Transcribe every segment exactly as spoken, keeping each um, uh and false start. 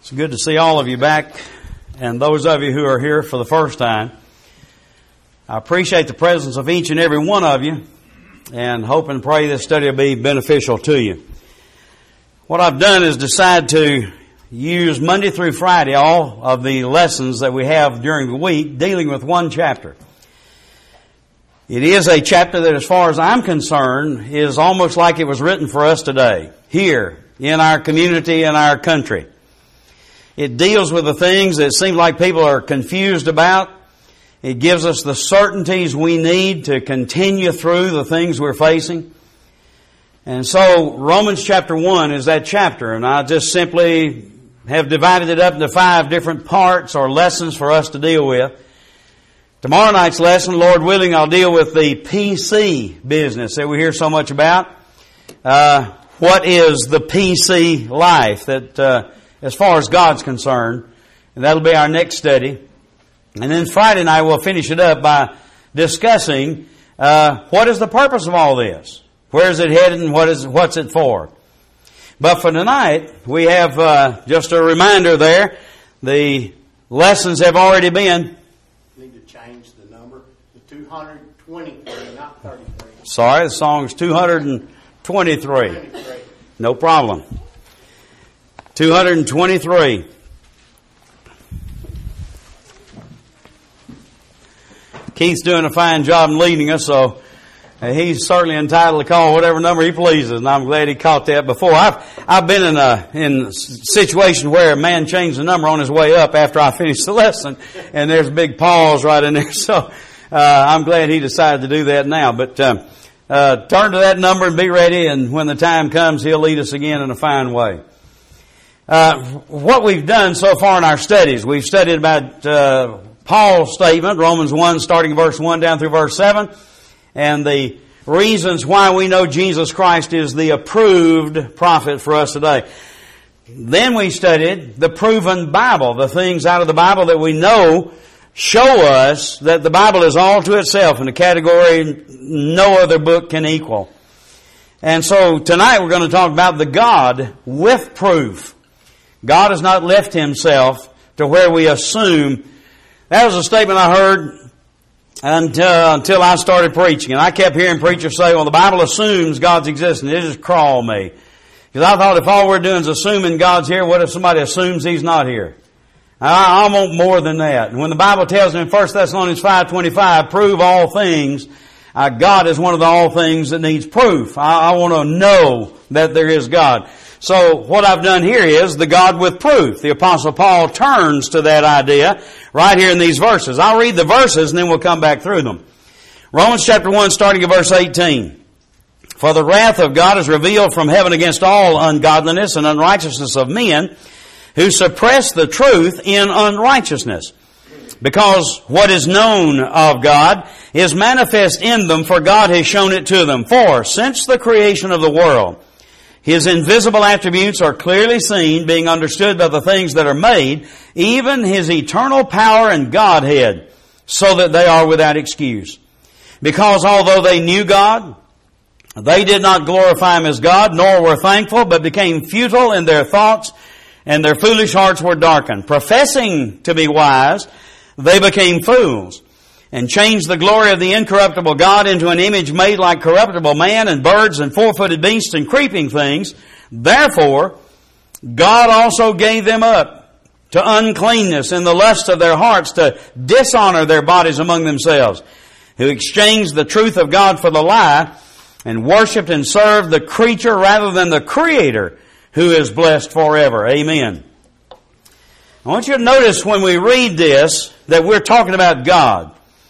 It's good to see all of you back, and those of you who are here for the first time. I appreciate the presence of each and every one of you, and hope and pray this study will be beneficial to you. What I've done is decide to use Monday through Friday all of the lessons that we have during the week dealing with one chapter. It is a chapter that, as far as I'm concerned, is almost like it was written for us today, here, in our community, in our country. It deals with the things that seem like people are confused about. It gives us the certainties we need to continue through the things we're facing. And so Romans chapter one is that chapter, and I just simply have divided it up into five different parts or lessons for us to deal with. Tomorrow night's lesson, Lord willing, I'll deal with the P C business that we hear so much about. Uh, what is the P C life that, uh, as far as God's concerned? And that'll be our next study. And then Friday night we'll finish it up by discussing, uh, what is the purpose of all this? Where is it headed and what is, what's it for? But for tonight, we have, uh, just a reminder there. The lessons have already been change the number to two hundred twenty-three, not thirty-three. Sorry, the song's two hundred twenty-three. No problem. two hundred twenty-three. Keith's doing a fine job in leading us, so he's certainly entitled to call whatever number he pleases, and I'm glad he caught that before. I've I've been in a in a situation where a man changed the number on his way up after I finished the lesson, and there's a big pause right in there. So uh, I'm glad he decided to do that now. But uh, uh, turn to that number and be ready, and when the time comes, he'll lead us again in a fine way. Uh, what we've done so far in our studies, we've studied about uh, Paul's statement, Romans one, starting verse one down through verse seven. And the reasons why we know Jesus Christ is the approved prophet for us today. Then we studied the proven Bible, the things out of the Bible that we know show us that the Bible is all to itself in a category no other book can equal. And so tonight we're going to talk about the God with proof. God has not left Himself to where we assume. That was a statement I heard Until, until I started preaching. And I kept hearing preachers say, well, the Bible assumes God's existence. It just crawled me. Because I thought if all we're doing is assuming God's here, what if somebody assumes He's not here? I, I want more than that. And when the Bible tells me in First Thessalonians five twenty-five, prove all things, uh, God is one of the all things that needs proof. I, I want to know that there is God. So what I've done here is the God with proof. The Apostle Paul turns to that idea right here in these verses. I'll read the verses and then we'll come back through them. Romans chapter one, starting at verse eighteen. For the wrath of God is revealed from heaven against all ungodliness and unrighteousness of men who suppress the truth in unrighteousness. Because what is known of God is manifest in them, for God has shown it to them. For since the creation of the world, His invisible attributes are clearly seen, being understood by the things that are made, even His eternal power and Godhead, so that they are without excuse. Because although they knew God, they did not glorify Him as God, nor were thankful, but became futile in their thoughts, and their foolish hearts were darkened. Professing to be wise, they became fools, and changed the glory of the incorruptible God into an image made like corruptible man and birds and four-footed beasts and creeping things. Therefore, God also gave them up to uncleanness in the lust of their hearts, to dishonor their bodies among themselves, who exchanged the truth of God for the lie, and worshipped and served the creature rather than the Creator, who is blessed forever. Amen. I want you to notice when we read this that we're talking about God.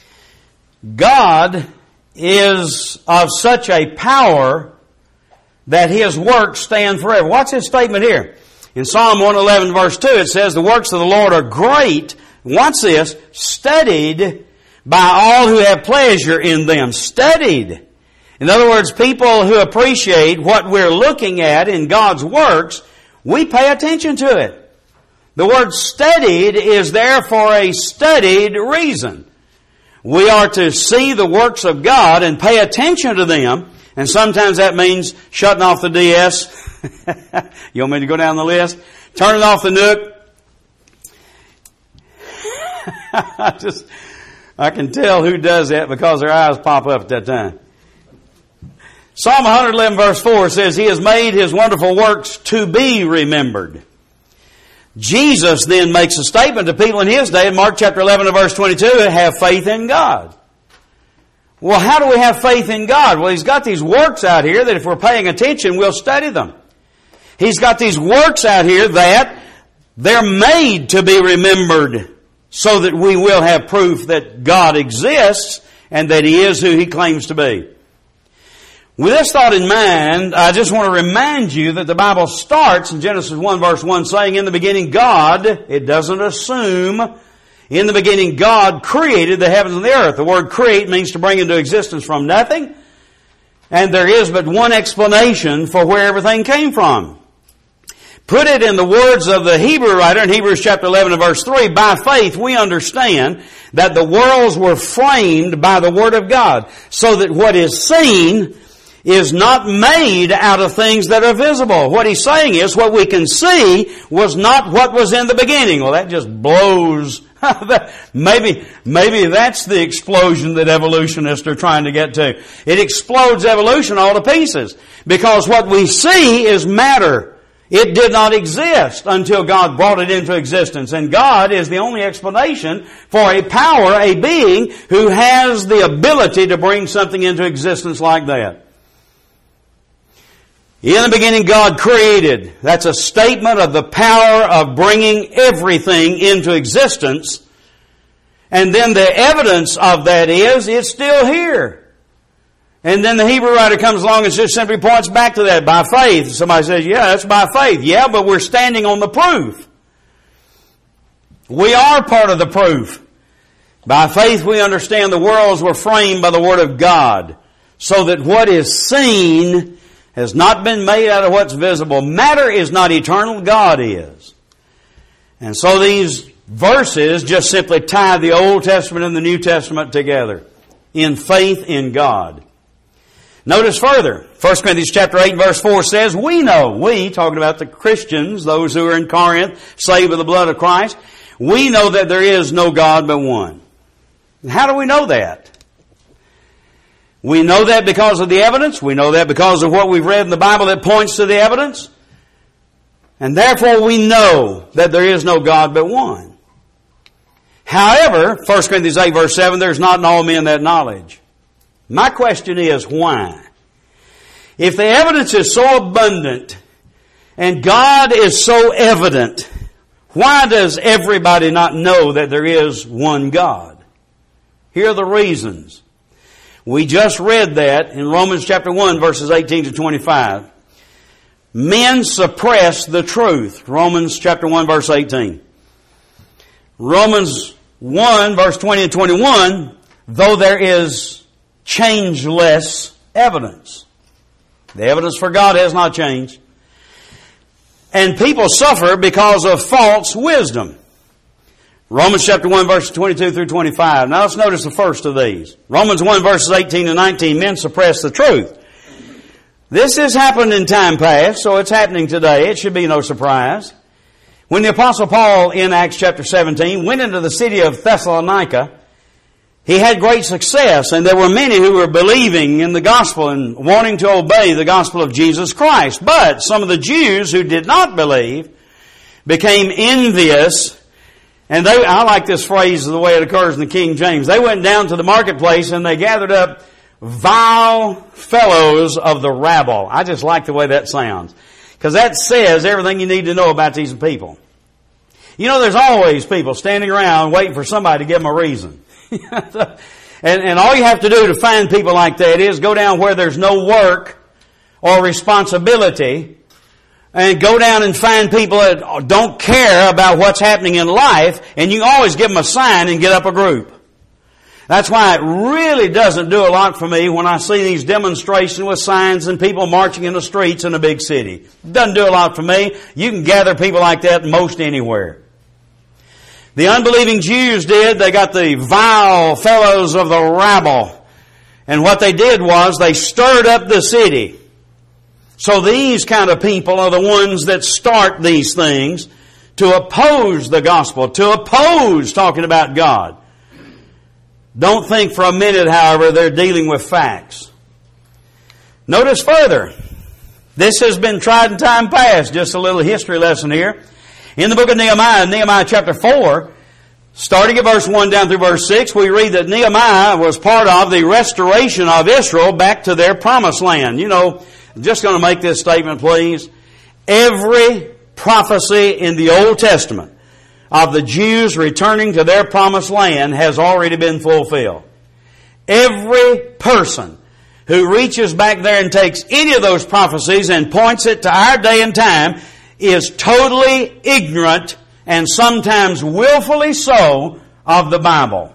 God is of such a power that His works stand forever. What's His statement here? In Psalm one eleven verse two it says, the works of the Lord are great. What's this? Studied by all who have pleasure in them. Studied. In other words, people who appreciate what we're looking at in God's works, we pay attention to it. The word studied is there for a studied reason. We are to see the works of God and pay attention to them. And sometimes that means shutting off the D S. You want me to go down the list? Turning off the Nook, I just, I can tell who does that because their eyes pop up at that time. Psalm one eleven verse four says, He has made His wonderful works to be remembered. Jesus then makes a statement to people in His day in Mark chapter eleven and verse twenty-two, have faith in God. Well, how do we have faith in God? Well, He's got these works out here that if we're paying attention, we'll study them. He's got these works out here that they're made to be remembered so that we will have proof that God exists and that He is who He claims to be. With this thought in mind, I just want to remind you that the Bible starts in Genesis one verse one saying, in the beginning God, it doesn't assume, in the beginning God created the heavens and the earth. The word create means to bring into existence from nothing. And there is but one explanation for where everything came from. Put it in the words of the Hebrew writer in Hebrews chapter eleven and verse three, by faith we understand that the worlds were framed by the Word of God, so that what is seen is not made out of things that are visible. What he's saying is what we can see was not what was in the beginning. Well, that just blows. maybe, maybe that's the explosion that evolutionists are trying to get to. It explodes evolution all to pieces. Because what we see is matter. It did not exist until God brought it into existence. And God is the only explanation for a power, a being, who has the ability to bring something into existence like that. In the beginning God created. That's a statement of the power of bringing everything into existence. And then the evidence of that is it's still here. And then the Hebrew writer comes along and just simply points back to that by faith. Somebody says, yeah, that's by faith. Yeah, but we're standing on the proof. We are part of the proof. By faith we understand the worlds were framed by the Word of God, so that what is seen has not been made out of what's visible. Matter is not eternal, God is. And so these verses just simply tie the Old Testament and the New Testament together in faith in God. Notice further, First Corinthians chapter eight verse four says, we know, we, talking about the Christians, those who are in Corinth, saved by the blood of Christ, we know that there is no God but one. And how do we know that? We know that because of the evidence. We know that because of what we've read in the Bible that points to the evidence. And therefore we know that there is no God but one. However, First Corinthians eight verse seven, there's not in all men that knowledge. My question is, why? If the evidence is so abundant and God is so evident, why does everybody not know that there is one God? Here are the reasons. We just read that in Romans chapter one verses eighteen to twenty-five. Men suppress the truth. Romans chapter one verse eighteen. Romans one verse twenty and twenty-one, though there is changeless evidence. The evidence for God has not changed. And people suffer because of false wisdom. Romans chapter one verses twenty-two through twenty-five. Now let's notice the first of these. Romans one verses eighteen and nineteen. Men suppress the truth. This has happened in time past, so it's happening today. It should be no surprise. When the Apostle Paul in Acts chapter seventeen went into the city of Thessalonica, he had great success, and there were many who were believing in the gospel and wanting to obey the gospel of Jesus Christ. But some of the Jews who did not believe became envious. And they, I like this phrase the way it occurs in the King James. They went down to the marketplace and they gathered up vile fellows of the rabble. I just like the way that sounds, because that says everything you need to know about these people. You know, there's always people standing around waiting for somebody to give them a reason. and, and all you have to do to find people like that is go down where there's no work or responsibility, and go down and find people that don't care about what's happening in life, and you can always give them a sign and get up a group. That's why it really doesn't do a lot for me when I see these demonstrations with signs and people marching in the streets in a big city. It doesn't do a lot for me. You can gather people like that most anywhere. The unbelieving Jews did. They got the vile fellows of the rabble. And what they did was they stirred up the city. So these kind of people are the ones that start these things to oppose the gospel, to oppose talking about God. Don't think for a minute, however, they're dealing with facts. Notice further, this has been tried in time past. Just a little history lesson here. In the book of Nehemiah, Nehemiah chapter four, starting at verse one down through verse six, we read that Nehemiah was part of the restoration of Israel back to their promised land. You know, I'm just going to make this statement, please. Every prophecy in the Old Testament of the Jews returning to their promised land has already been fulfilled. Every person who reaches back there and takes any of those prophecies and points it to our day and time is totally ignorant, and sometimes willfully so, of the Bible.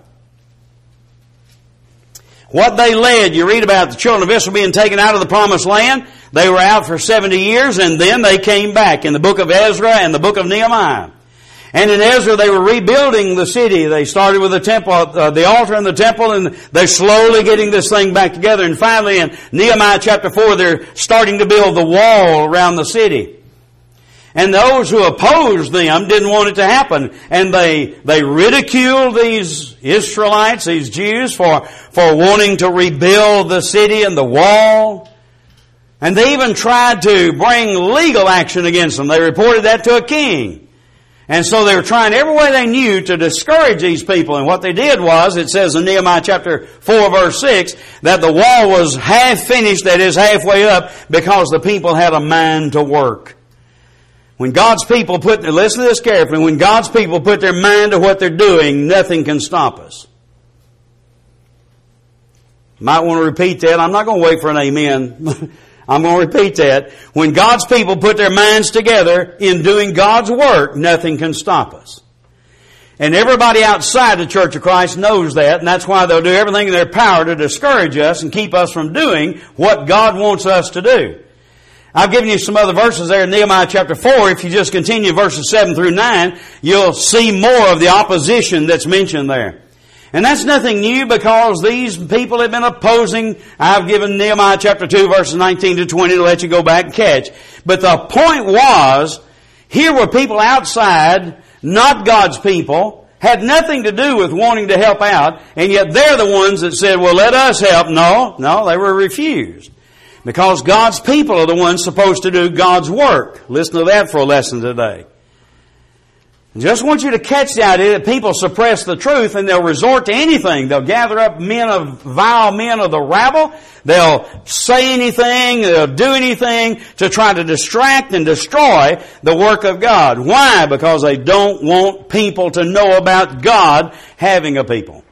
What they led, you read about the children of Israel being taken out of the promised land. They were out for seventy years, and then they came back in the book of Ezra and the book of Nehemiah. And in Ezra, they were rebuilding the city. They started with the temple, uh, the altar and the temple, and they're slowly getting this thing back together. And finally, in Nehemiah chapter four, they're starting to build the wall around the city. And those who opposed them didn't want it to happen. And they, they ridiculed these Israelites, these Jews, for, for wanting to rebuild the city and the wall. And they even tried to bring legal action against them. They reported that to a king. And so they were trying every way they knew to discourage these people. And what they did was, it says in Nehemiah chapter four verse six, that the wall was half finished, that is halfway up, because the people had a mind to work. When God's people put, listen to this carefully, when God's people put their mind to what they're doing, nothing can stop us. Might want to repeat that. I'm not going to wait for an amen. I'm going to repeat that. When God's people put their minds together in doing God's work, nothing can stop us. And everybody outside the Church of Christ knows that, and that's why they'll do everything in their power to discourage us and keep us from doing what God wants us to do. I've given you some other verses there in Nehemiah chapter four. If you just continue verses seven through nine, you'll see more of the opposition that's mentioned there. And that's nothing new, because these people have been opposing. I've given Nehemiah chapter two verses nineteen to twenty to let you go back and catch. But the point was, here were people outside, not God's people, had nothing to do with wanting to help out, and yet they're the ones that said, well, let us help. No, no, they were refused. Because God's people are the ones supposed to do God's work. Listen to that for a lesson today. I just want you to catch the idea that people suppress the truth and they'll resort to anything. They'll gather up men of, vile men of the rabble. They'll say anything, they'll do anything to try to distract and destroy the work of God. Why? Because they don't want people to know about God having a people.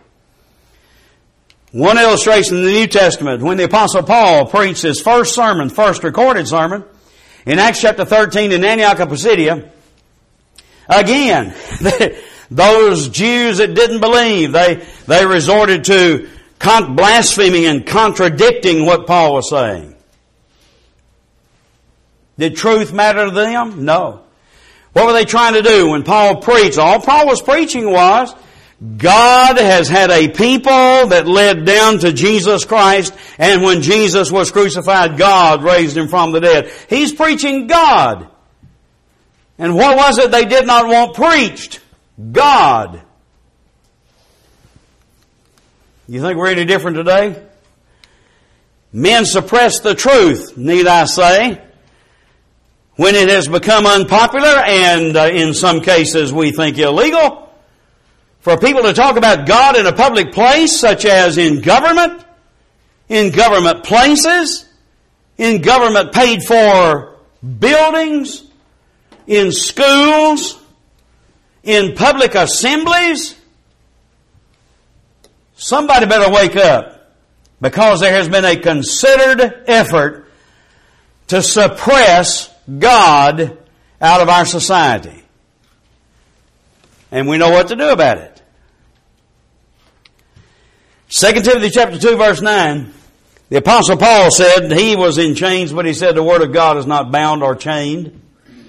One illustration in the New Testament, when the Apostle Paul preached his first sermon, first recorded sermon, in Acts chapter thirteen in Antioch of Pisidia, again, those Jews that didn't believe, they, they resorted to con- blaspheming and contradicting what Paul was saying. Did truth matter to them? No. What were they trying to do when Paul preached? All Paul was preaching was, God has had a people that led down to Jesus Christ, and when Jesus was crucified, God raised Him from the dead. He's preaching God. And what was it they did not want preached? God. You think we're any different today? Men suppress the truth, need I say, when it has become unpopular and uh, in some cases we think illegal. For people to talk about God in a public place, such as in government, in government places, in government paid for buildings, in schools, in public assemblies, somebody better wake up, because there has been a considered effort to suppress God out of our society. And we know what to do about it. Second Timothy chapter two verse nine, the Apostle Paul said he was in chains, but he said the Word of God is not bound or chained.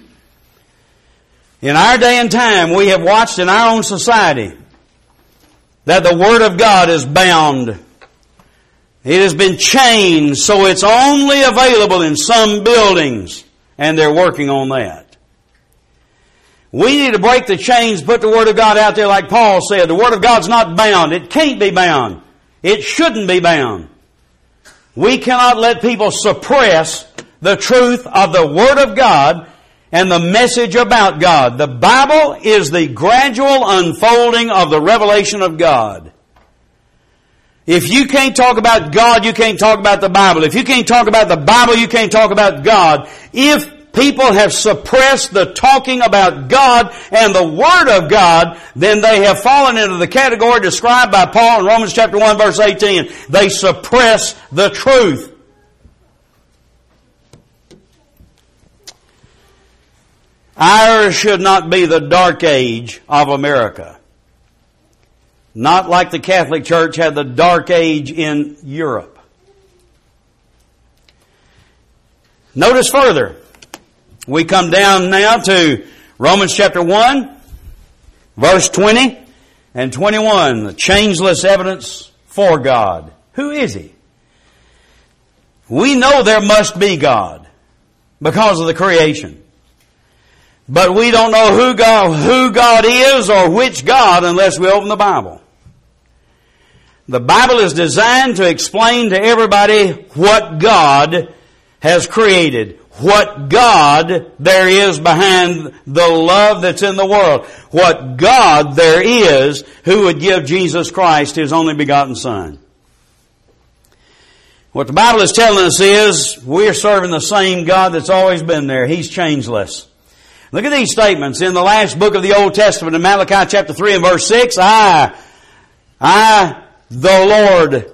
In our day and time, we have watched in our own society that the Word of God is bound. It has been chained, so it's only available in some buildings, and they're working on that. We need to break the chains, put the Word of God out there like Paul said. The Word of God's not bound. It can't be bound. It shouldn't be bound. We cannot let people suppress the truth of the Word of God and the message about God. The Bible is the gradual unfolding of the revelation of God. If you can't talk about God, you can't talk about the Bible. If you can't talk about the Bible, you can't talk about God. If people have suppressed the talking about God and the Word of God, then they have fallen into the category described by Paul in Romans chapter one verse eighteen. They suppress the truth. Ours should not be the dark age of America. Not like the Catholic Church had the dark age in Europe. Notice further, we come down now to Romans chapter one, verse twenty and twenty-one, the changeless evidence for God. Who is He? We know there must be God because of the creation. But we don't know who God, who God is or which God unless we open the Bible. The Bible is designed to explain to everybody what God has created. What God there is behind the love that's in the world. What God there is who would give Jesus Christ His only begotten Son. What the Bible is telling us is we're serving the same God that's always been there. He's changeless. Look at these statements in the last book of the Old Testament in Malachi chapter three and verse six. I, I, the Lord,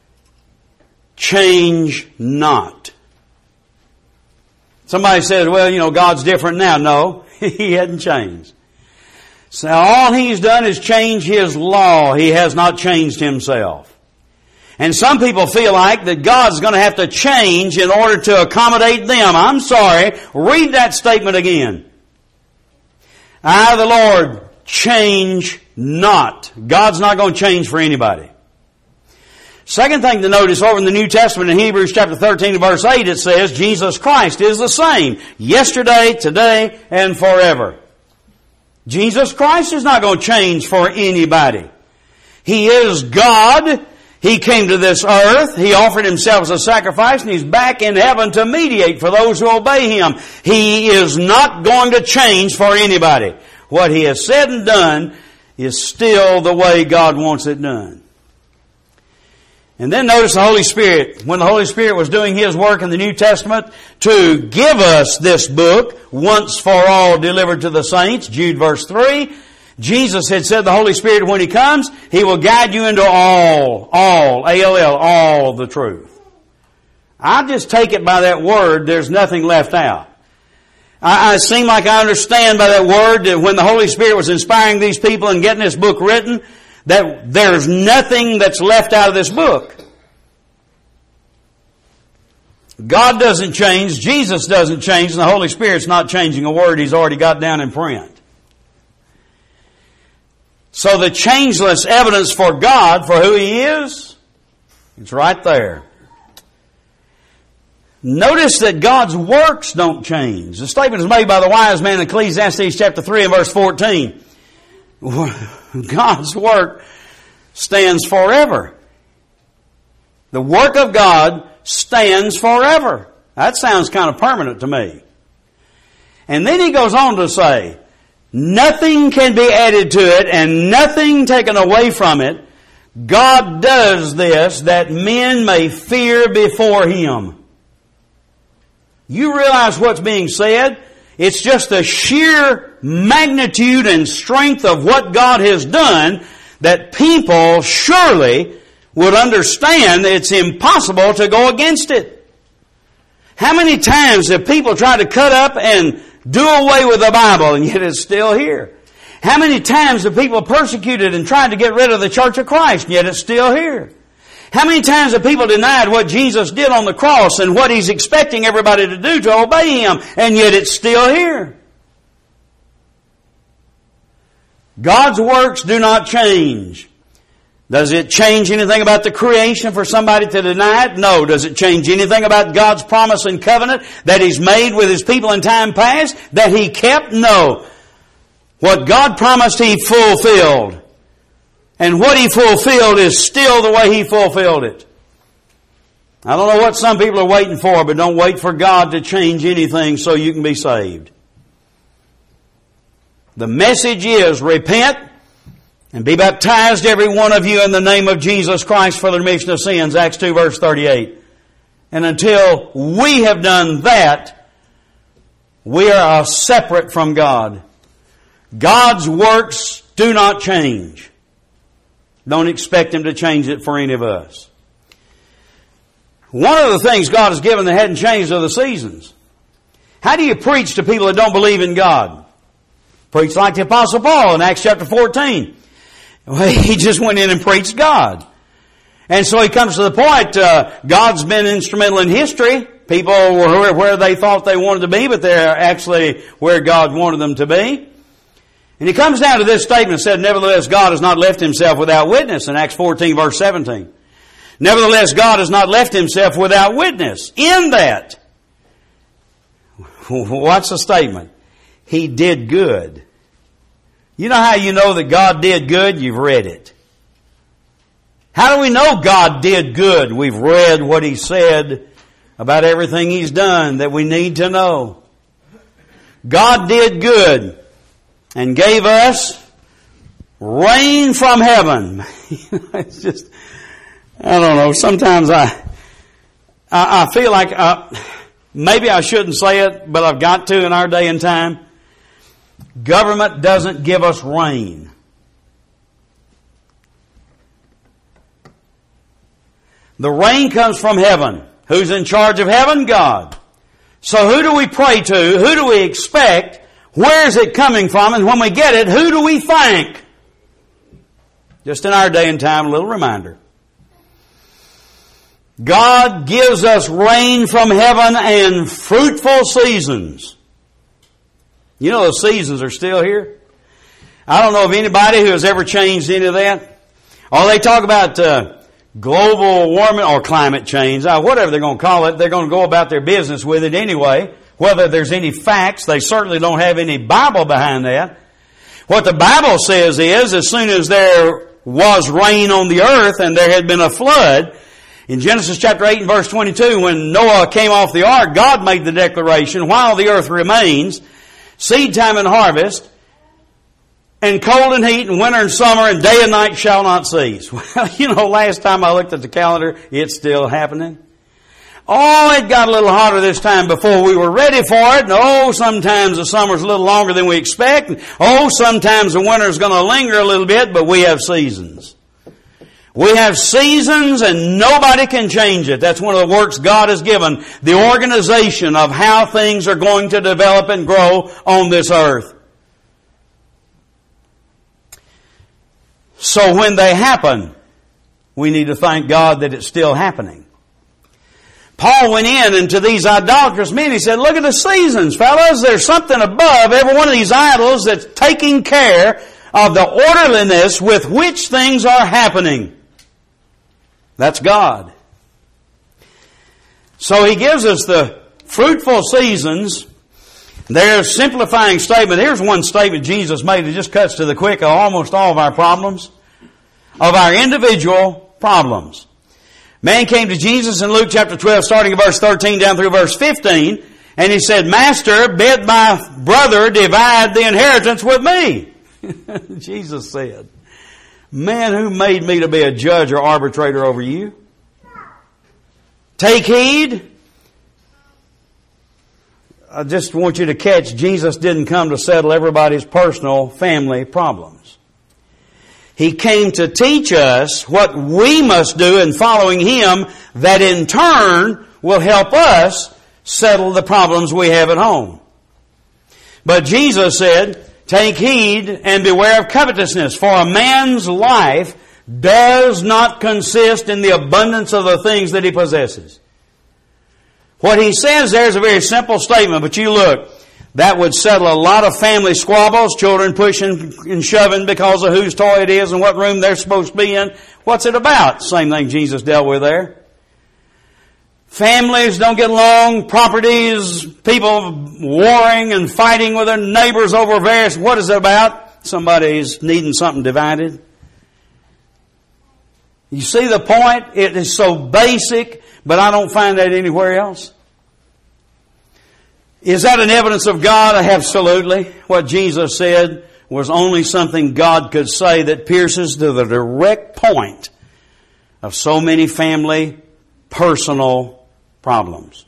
change not. Somebody says, well, you know, God's different now. No, He hadn't changed. So all He's done is change His law. He has not changed Himself. And some people feel like that God's going to have to change in order to accommodate them. I'm sorry. Read that statement again. I, the Lord, change not. God's not going to change for anybody. Second thing to notice over in the New Testament in Hebrews chapter thirteen and verse eight, it says Jesus Christ is the same yesterday, today, and forever. Jesus Christ is not going to change for anybody. He is God. He came to this earth. He offered Himself as a sacrifice, and He's back in heaven to mediate for those who obey Him. He is not going to change for anybody. What He has said and done is still the way God wants it done. And then notice the Holy Spirit. When the Holy Spirit was doing His work in the New Testament to give us this book, once for all delivered to the saints, Jude verse three, Jesus had said the Holy Spirit, when He comes, He will guide you into all, all, A L L, all the truth. I just take it by that word, there's nothing left out. I, I seem like I understand by that word that when the Holy Spirit was inspiring these people and getting this book written, that there's nothing that's left out of this book. God doesn't change, Jesus doesn't change, and the Holy Spirit's not changing a word He's already got down in print. So the changeless evidence for God, for who He is, it's right there. Notice that God's works don't change. The statement is made by the wise man in Ecclesiastes chapter three and verse fourteen. God's work stands forever. The work of God stands forever. That sounds kind of permanent to me. And then he goes on to say, nothing can be added to it and nothing taken away from it. God does this that men may fear before Him. You realize what's being said? It's just the sheer magnitude and strength of what God has done that people surely would understand that it's impossible to go against it. How many times have people tried to cut up and do away with the Bible and yet it's still here? How many times have people persecuted and tried to get rid of the Church of Christ and yet it's still here? How many times have people denied what Jesus did on the cross and what He's expecting everybody to do to obey Him, and yet it's still here? God's works do not change. Does it change anything about the creation for somebody to deny it? No. Does it change anything about God's promise and covenant that He's made with His people in time past that He kept? No. What God promised He fulfilled. And what He fulfilled is still the way He fulfilled it. I don't know what some people are waiting for, but don't wait for God to change anything so you can be saved. The message is repent and be baptized, every one of you, in the name of Jesus Christ for the remission of sins. Acts two verse thirty-eight. And until we have done that, we are separate from God. God's works do not change. Don't expect Him to change it for any of us. One of the things God has given that hadn't changed are the seasons. How do you preach to people that don't believe in God? Preach like the Apostle Paul in Acts chapter fourteen. Well, he just went in and preached God. And so he comes to the point, uh, God's been instrumental in history. People were where they thought they wanted to be, but they're actually where God wanted them to be. And he comes down to this statement and said, nevertheless, God has not left Himself without witness in Acts fourteen verse seventeen. Nevertheless, God has not left Himself without witness. In that, what's the statement? He did good. You know how you know that God did good? You've read it. How do we know God did good? We've read what He said about everything He's done that we need to know. God did good and gave us rain from heaven. It's just, I don't know, sometimes I, I, I feel like uh, maybe I shouldn't say it, but I've got to in our day and time. Government doesn't give us rain. The rain comes from heaven. Who's in charge of heaven? God. So who do we pray to? Who do we expect? Where is it coming from? And when we get it, who do we thank? Just in our day and time, a little reminder. God gives us rain from heaven and fruitful seasons. You know the seasons are still here. I don't know of anybody who has ever changed any of that. Or they talk about uh, global warming or climate change, uh, whatever they're going to call it. They're going to go about their business with it anyway. Whether there's any facts, they certainly don't have any Bible behind that. What the Bible says is, as soon as there was rain on the earth and there had been a flood, in Genesis chapter eight and verse twenty-two, when Noah came off the ark, God made the declaration, while the earth remains, seed time and harvest, and cold and heat, and winter and summer, and day and night shall not cease. Well, you know, last time I looked at the calendar, it's still happening. Oh, it got a little hotter this time before we were ready for it. And oh, sometimes the summer's a little longer than we expect. And oh, sometimes the winter's going to linger a little bit, but we have seasons. We have seasons and nobody can change it. That's one of the works God has given, the organization of how things are going to develop and grow on this earth. So when they happen, we need to thank God that it's still happening. Paul went in into these idolatrous men. He said, look at the seasons, fellas. There's something above every one of these idols that's taking care of the orderliness with which things are happening. That's God. So He gives us the fruitful seasons. There's a simplifying statement. Here's one statement Jesus made. It just cuts to the quick of almost all of our problems, of our individual problems. Man came to Jesus in Luke chapter twelve, starting at verse thirteen down through verse fifteen, and he said, Master, bid my brother divide the inheritance with me. Jesus said, man, who made me to be a judge or arbitrator over you? Take heed. I just want you to catch, Jesus didn't come to settle everybody's personal family problems. He came to teach us what we must do in following Him, that in turn will help us settle the problems we have at home. But Jesus said, take heed and beware of covetousness, for a man's life does not consist in the abundance of the things that he possesses. What He says there is a very simple statement, but you look, that would settle a lot of family squabbles, children pushing and shoving because of whose toy it is and what room they're supposed to be in. What's it about? Same thing Jesus dealt with there. Families don't get along, properties, people warring and fighting with their neighbors over various, what is it about? Somebody's needing something divided. You see the point? It is so basic, but I don't find that anywhere else. Is that an evidence of God? Absolutely. What Jesus said was only something God could say that pierces to the direct point of so many family, personal problems.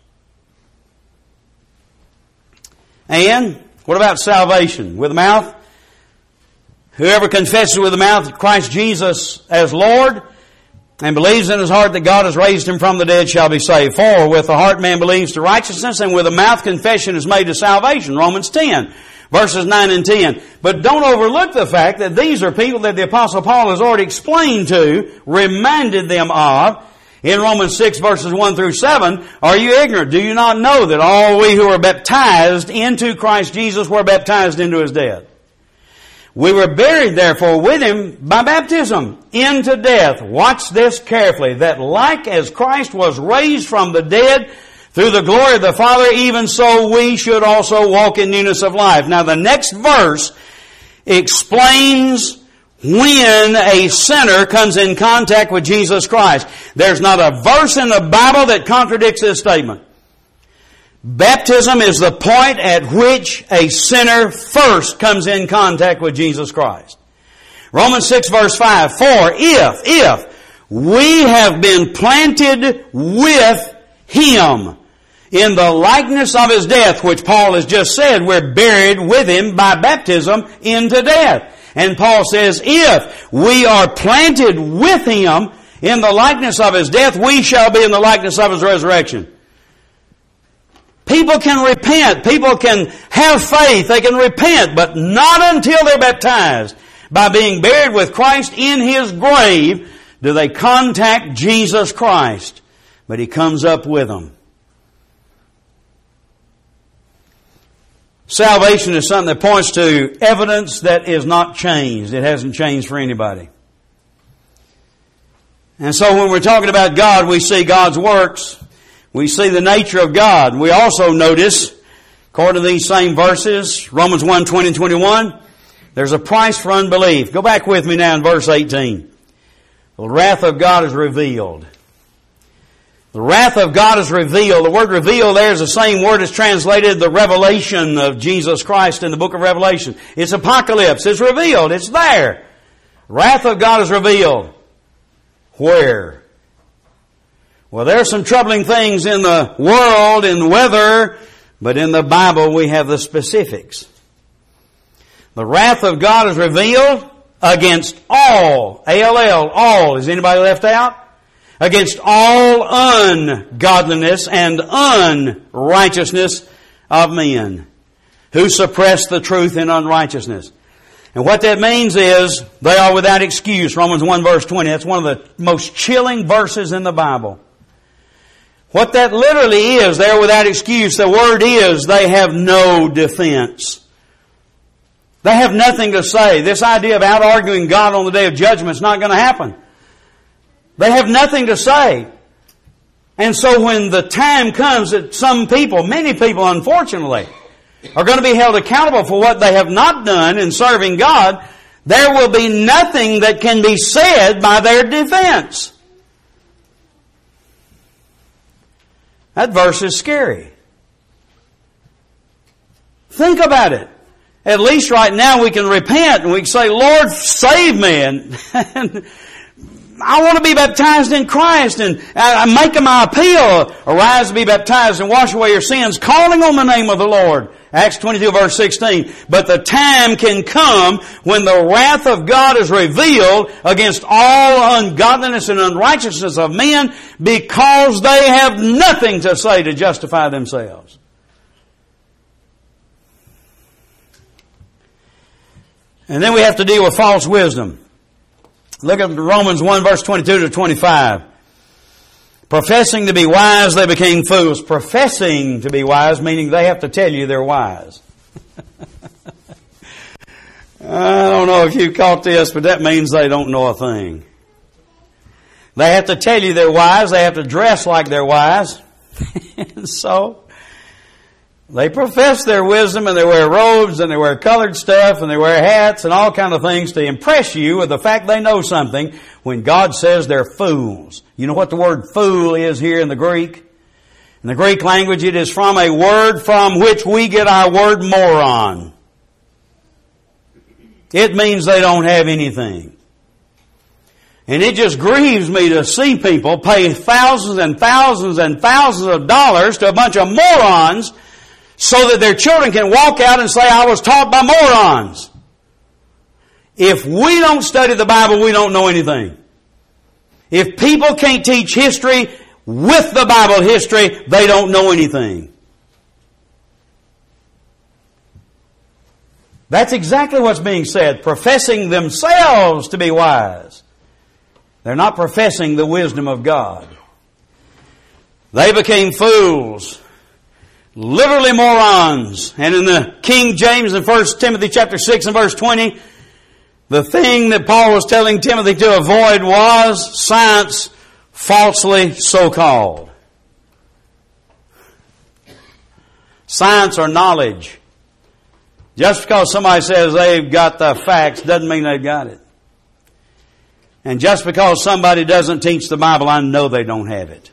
And what about salvation? With the mouth? Whoever confesses with the mouth Christ Jesus as Lord and believes in his heart that God has raised him from the dead shall be saved. For with the heart man believes to righteousness, and with the mouth confession is made to salvation. Romans ten, verses nine and ten. But don't overlook the fact that these are people that the Apostle Paul has already explained to, reminded them of. In Romans six, verses one through seven, are you ignorant? Do you not know that all we who are baptized into Christ Jesus were baptized into his death? We were buried, therefore, with him by baptism into death. Watch this carefully. That like as Christ was raised from the dead through the glory of the Father, even so we should also walk in newness of life. Now the next verse explains when a sinner comes in contact with Jesus Christ. There's not a verse in the Bible that contradicts this statement. Baptism is the point at which a sinner first comes in contact with Jesus Christ. Romans six verse five, for if, if we have been planted with him in the likeness of his death, which Paul has just said, we're buried with him by baptism into death. And Paul says, if we are planted with him in the likeness of his death, we shall be in the likeness of his resurrection. People can repent. People can have faith. They can repent, but not until they're baptized. By being buried with Christ in his grave, do they contact Jesus Christ. But he comes up with them. Salvation is something that points to evidence that is not changed. It hasn't changed for anybody. And so when we're talking about God, we see God's works. We see the nature of God. We also notice, according to these same verses, Romans one, twenty and twenty-one, there's a price for unbelief. Go back with me now in verse eighteen. The wrath of God is revealed. The wrath of God is revealed. The word revealed there is the same word as translated the revelation of Jesus Christ in the book of Revelation. It's apocalypse. It's revealed. It's there. The wrath of God is revealed. Where? Well, there are some troubling things in the world, in weather, but in the Bible we have the specifics. The wrath of God is revealed against all, A L L, all. Is anybody left out? Against all ungodliness and unrighteousness of men who suppress the truth in unrighteousness. And what that means is they are without excuse. Romans one verse twenty. That's one of the most chilling verses in the Bible. What that literally is, they're without excuse. The word is they have no defense. They have nothing to say. This idea of out-arguing God on the day of judgment is not going to happen. They have nothing to say. And so when the time comes that some people, many people unfortunately, are going to be held accountable for what they have not done in serving God, there will be nothing that can be said by their defense. That verse is scary. Think about it. At least right now we can repent and we can say, Lord, save me. And, and I want to be baptized in Christ, and I'm making my appeal. Arise to be baptized and wash away your sins, calling on the name of the Lord. Acts twenty-two verse sixteen. But the time can come when the wrath of God is revealed against all ungodliness and unrighteousness of men because they have nothing to say to justify themselves. And then we have to deal with false wisdom. Look at Romans one verse twenty-two to twenty-five. Professing to be wise, they became fools. Professing to be wise, meaning they have to tell you they're wise. I don't know if you caught this, but that means they don't know a thing. They have to tell you they're wise. They have to dress like they're wise. So, they profess their wisdom, and they wear robes, and they wear colored stuff, and they wear hats and all kind of things to impress you with the fact they know something, when God says they're fools. You know what the word fool is here in the Greek? In the Greek language, it is from a word from which we get our word moron. It means they don't have anything. And it just grieves me to see people pay thousands and thousands and thousands of dollars to a bunch of morons so that their children can walk out and say, I was taught by morons. If we don't study the Bible, we don't know anything. If people can't teach history with the Bible history, they don't know anything. That's exactly what's being said. Professing themselves to be wise. They're not professing the wisdom of God. They became fools. Literally morons. And in the King James in First Timothy chapter six and verse twenty, the thing that Paul was telling Timothy to avoid was science falsely so called. Science or knowledge. Just because somebody says they've got the facts doesn't mean they've got it. And just because somebody doesn't teach the Bible, I know they don't have it.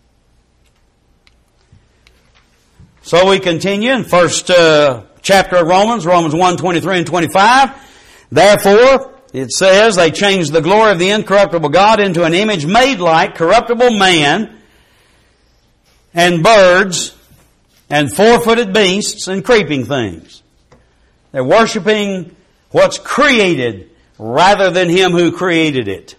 So we continue in first uh, chapter of Romans, Romans one, twenty-three and twenty-five. Therefore, it says, they changed the glory of the incorruptible God into an image made like corruptible man and birds and four-footed beasts and creeping things. They're worshiping what's created rather than Him who created it.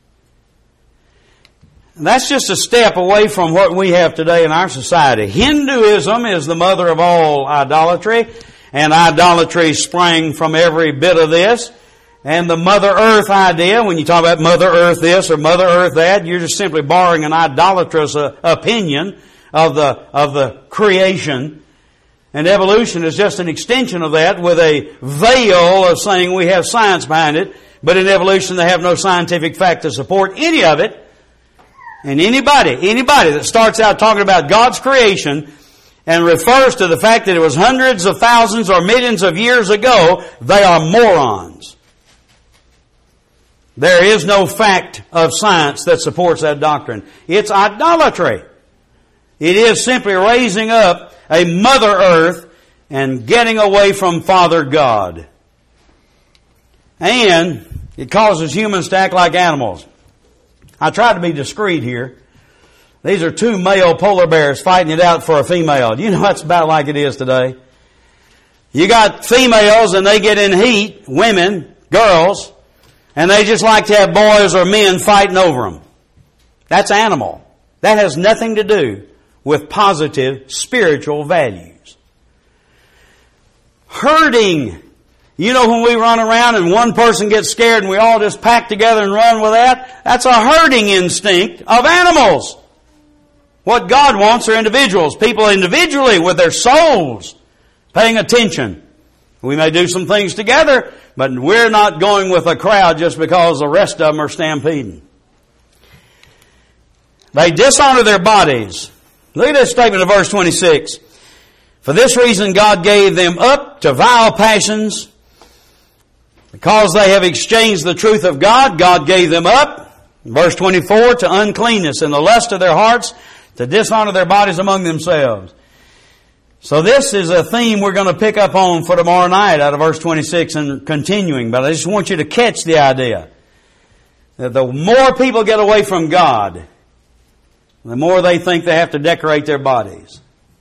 And that's just a step away from what we have today in our society. Hinduism is the mother of all idolatry, and idolatry sprang from every bit of this. And the Mother Earth idea, when you talk about Mother Earth this or Mother Earth that, you're just simply borrowing an idolatrous uh, opinion of the of the creation. And evolution is just an extension of that with a veil of saying we have science behind it. But in evolution they have no scientific fact to support any of it. And anybody, anybody that starts out talking about God's creation and refers to the fact that it was hundreds of thousands or millions of years ago, they are morons. There is no fact of science that supports that doctrine. It's idolatry. It is simply raising up a Mother Earth and getting away from Father God. And it causes humans to act like animals. I tried to be discreet here. These are two male polar bears fighting it out for a female. You know that's about like it is today. You got females and they get in heat, women, girls, and they just like to have boys or men fighting over them. That's animal. That has nothing to do with positive spiritual values. Herding. You know when we run around and one person gets scared and we all just pack together and run with that? That's a herding instinct of animals. What God wants are individuals. People individually with their souls paying attention. We may do some things together, but we're not going with a crowd just because the rest of them are stampeding. They dishonor their bodies. Look at this statement of verse twenty-six. For this reason God gave them up to vile passions. Because they have exchanged the truth of God, God gave them up. Verse twenty-four, to uncleanness and the lust of their hearts, to dishonor their bodies among themselves. So this is a theme we're going to pick up on for tomorrow night out of verse twenty-six and continuing. But I just want you to catch the idea that the more people get away from God, the more they think they have to decorate their bodies.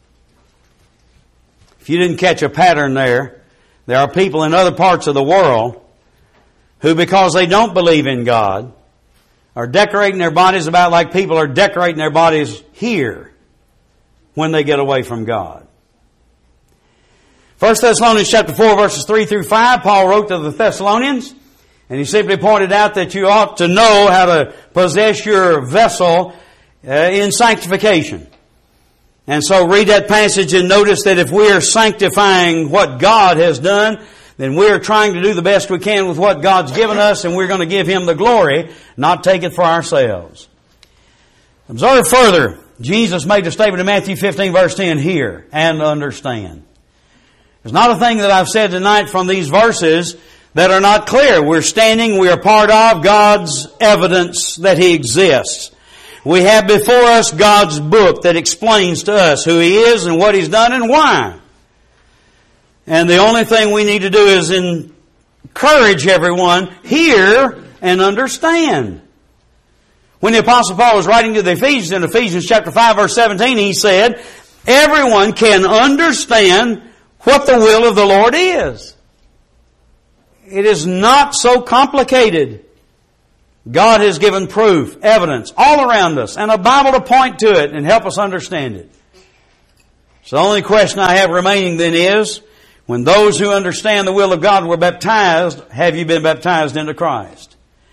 If you didn't catch a pattern there, there are people in other parts of the world who, because they don't believe in God, are decorating their bodies about like people are decorating their bodies here when they get away from God. First Thessalonians chapter four verses three through five, Paul wrote to the Thessalonians, and he simply pointed out that you ought to know how to possess your vessel uh, in sanctification. And so read that passage and notice that if we are sanctifying what God has done, then we are trying to do the best we can with what God's given us, and we're going to give Him the glory, not take it for ourselves. Observe further Jesus made a statement in Matthew fifteen verse ten, hear and understand. There's not a thing that I've said tonight from these verses that are not clear. We're standing, we are part of God's evidence that He exists. We have before us God's book that explains to us who He is and what He's done and why. And the only thing we need to do is encourage everyone, hear and understand. When the Apostle Paul was writing to the Ephesians in Ephesians chapter five verse seventeen, he said, everyone can understand what the will of the Lord is. It is not so complicated. God has given proof, evidence, all around us, and a Bible to point to it and help us understand it. So the only question I have remaining then is, when those who understand the will of God were baptized, have you been baptized into Christ?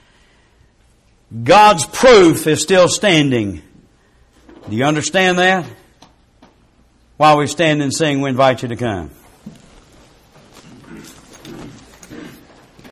God's proof is still standing. Do you understand that? While we stand and sing, we invite you to come.